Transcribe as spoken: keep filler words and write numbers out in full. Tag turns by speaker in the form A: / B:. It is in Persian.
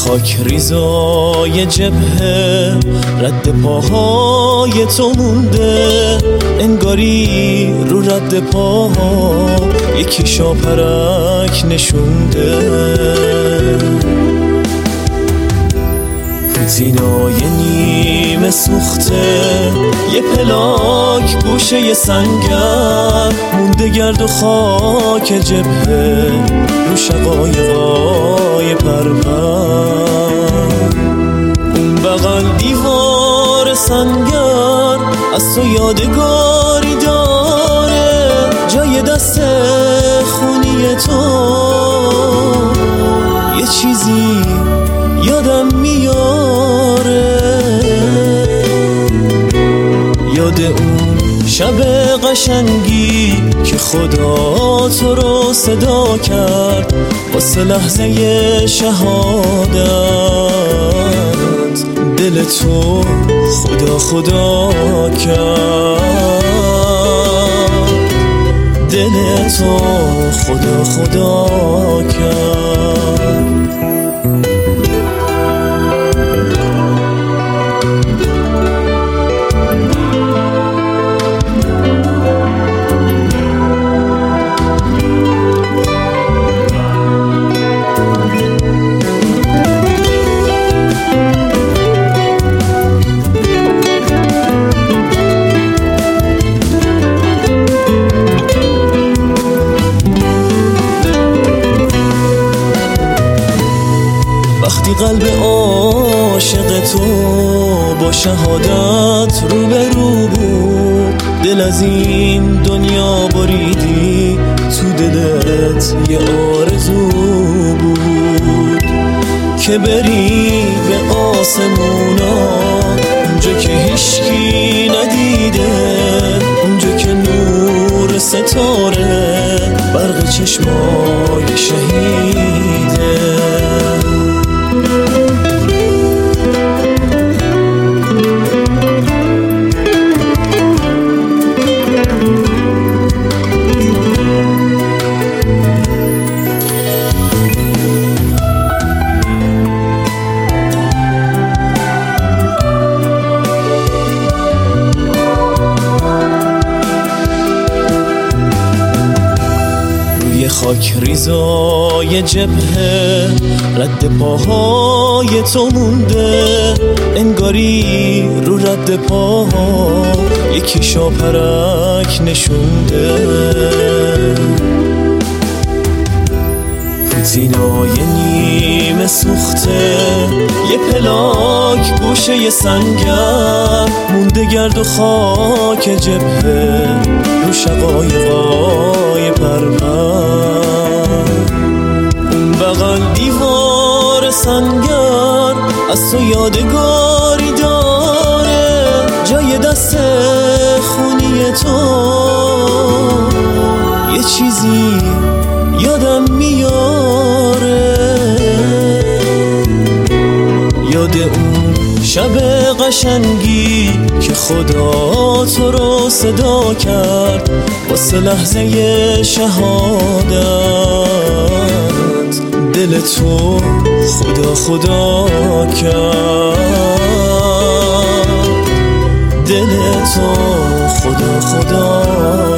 A: خاک ریزای جبهه رد پاهای تو مونده، انگاری رو رد پاها یکی شاپرک نشونده. زینای نیمه سوخته یه پلاک گوشه یه سنگر مونده، گرد و خاک جبهه رو شقایقای پرپر. اون بغل دیوار سنگر از تو یادگاری داره، جای دست خونی تو یه چیزی یادم میاره، یاد اون شب قشنگی که خدا تو رو صدا کرد واسه لحظه شهادت. دل تو خدا خدا کرد، دل تو خدا خدا کرد. وقتی قلب عاشق تو با شهادت رو به رو بود، دل از این دنیا بریدی، تو دلت یه آرزو بود که بری به آسمونا، اونجا که هیشکی ندیده، اونجا که نور ستاره برق چشمای شهیده. خاک ریزای جبهه رد پاهای تو مونده، انگاری رو رد پاها یکی شاپرک نشونده. زینای نیمه سوخته یه پلاک گوشه یه سنگر مونده، گرد و خاک جبهه رو شقایقای پرپر. اون بغل دیوار سنگر از تو یادگاری داره، جای دست خونی تو یه چیزی یادم میاره، یاد اون شب قشنگی که خدا تو رو صدا کرد واسه لحظه شهادت. دل تو خدا خدا کرد، دل تو خدا خدا